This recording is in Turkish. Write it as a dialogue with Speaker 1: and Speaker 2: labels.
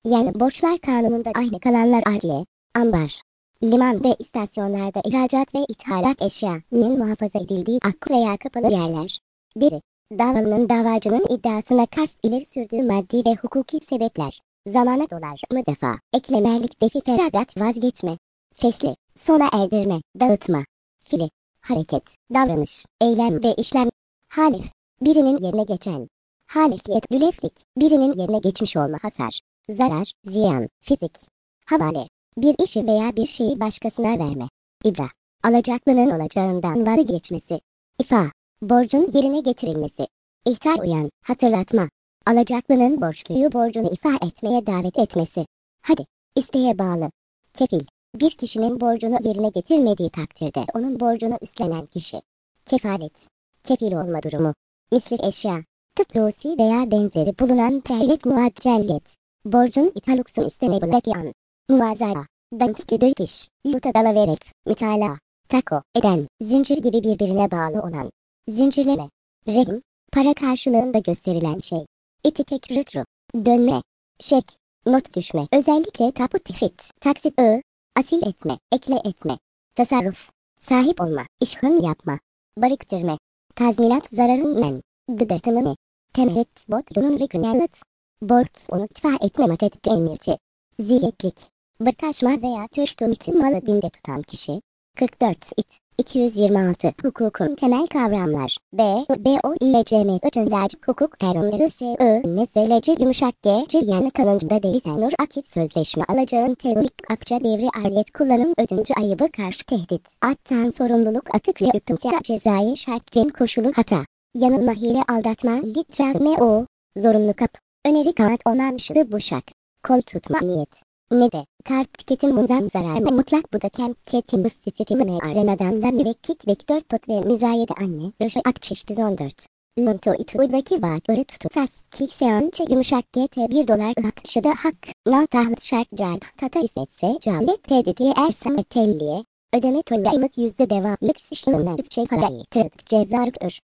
Speaker 1: Yani borçlar kanununda aynı kalanlar adliye, ambar, liman ve istasyonlarda ihracat ve ithalat eşyanın muhafaza edildiği aklı veya kapalı yerler. Deri, davalının davacının iddiasına karşı ileri sürdüğü maddi ve hukuki sebepler. Zamana dolar mı defa, eklemerlik defi feragat vazgeçme. Fesli, sona erdirme, dağıtma. Fili, hareket, davranış, eylem ve işlem. Halif, birinin yerine geçen. Halifiyet, lüleflik, birinin yerine geçmiş olma hasar. Zarar, ziyan, fizik. Havale, bir işi veya bir şeyi başkasına verme. İbra, alacaklının olacağından vazgeçmesi. İfa, borcun yerine getirilmesi. İhtar uyan, hatırlatma. Alacaklının borçluyu borcunu ifa etmeye davet etmesi. Hadi, isteğe bağlı. Kefil, bir kişinin borcunu yerine getirmediği takdirde onun borcunu üstlenen kişi. Kefalet, kefil olma durumu. Misli eşya, tıplusi veya benzeri bulunan perlet muaccelliyet. Borcun italuksun istemedeki an. Muvazara, dantikli döküş, yuta dalaverek, müçala, tako, eden, zincir gibi birbirine bağlı olan. Zincirleme, rehim, para karşılığında gösterilen şey. İtitek rütru, dönme, şek, not düşme. Özellikle tapu tefit, taksit asil etme, ekle etme. Tasarruf, sahip olma, işhın yapma. Barıktırma, tazminat zararın men, gıdırtımını. Temehet botlunun rükünellet. Bort onu tfa etme matedik emirti. Ziyetlik, bırtaşma veya töştültü malı dinde tutan kişi. 44 it. 226 Hukukun temel kavramlar. O ile cm ötönlacı hukuk terimleri neseleci yumuşak yani kanıncıda değilsen nur akit sözleşme alacağın teorik akça devri alet kullanım ödüncü ayıbı karşı tehdit. Attan sorumluluk atıklı hükümse cezai şart cem koşulu hata. Yanılma hile aldatma litre zorunlu kap. Öneri kart onanışlı buşak. Kol tutma niyet. Ne de, kart tüketim munzam zarar mı mutlak bu da kem ketim ıstisitimi arenadan da müvekkik vektör tot ve müzayede anne röşe akçeş 14. Lunto itu'daki vaatları tutu sas kikseançe yumuşak $1 ıhtışıda hak na tahlit şart cal tata ise calet teddiye ersem telliye ödeme tolla ılık %devamlık sıçlığına bütçe parayı tırık cezarık ör.